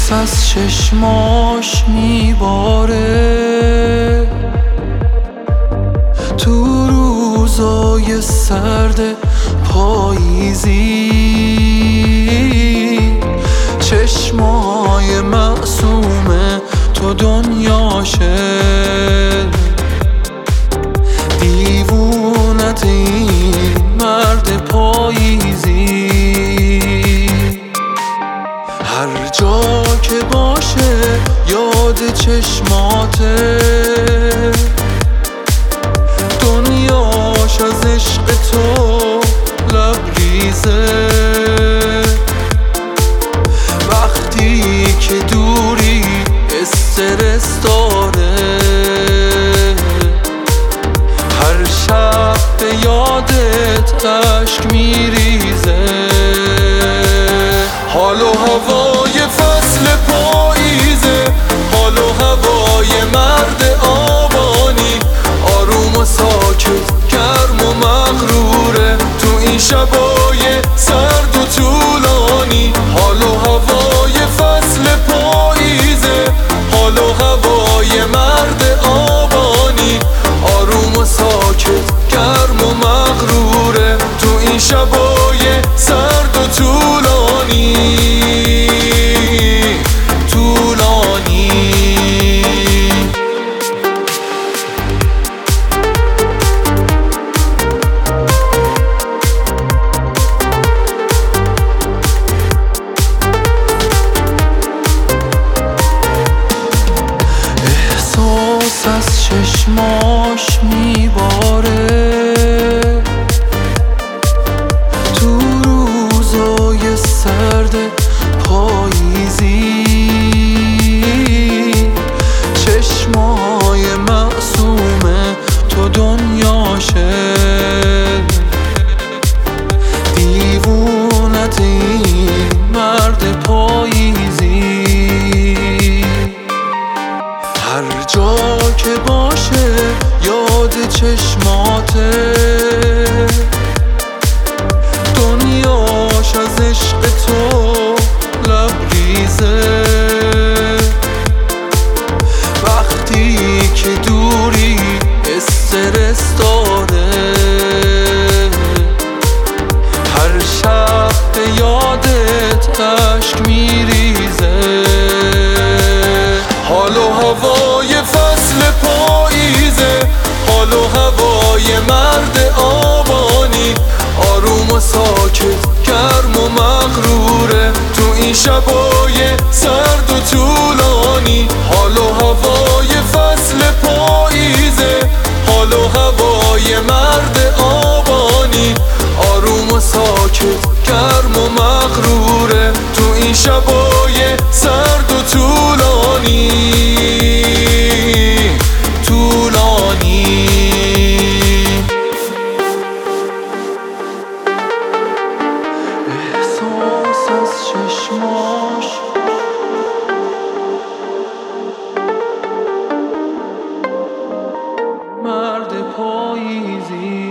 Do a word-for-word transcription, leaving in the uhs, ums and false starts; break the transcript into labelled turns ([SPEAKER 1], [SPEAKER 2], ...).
[SPEAKER 1] از چشماش میباره تو روزای سرد پاییزی. چشمای معصوم تو دنیاشه، دیوونت این مرد پاییزی. هر جا که باشه یاد چشماته، دنیاش از عشق تو لبریزه. وقتی که دوری استرس داره، هر شب به یادت عشق میریزه. حال و هوای فصل پاییزه، حال و هوای مرد آبانی، آروم و ساکت، گرم و مغروره تو این شبای سرد و طولانی. حال و هوای فصل پاییزه، حال و هوای مرد آبانی، آروم و ساکت، گرم و مغروره تو این شبای سرد و طولانی. از چشماش میباره تو روزای سرد پاییزی. چشمای معصوم تو دنیاشه، دیوونت این مرد پاییزی. هر جا که باشه یاد چشماته، دنیاش از عشق تو لبریزه. وقتی که دوری استرس داره، هر شب به یادت عشق میریزه. حال و هوای فصل پاییزه، حال و هوای مرد آبانی، آروم و ساکت، گرم و مغروره تو این شبای سرد و طولانی. حال و هوای فصل پاییزه، حال و هوای مرد آبانی، آروم و ساکت، گرم و مغروره تو این شبای سرد و طولانی. طولانی احساس از چشماش مرد پاییزی.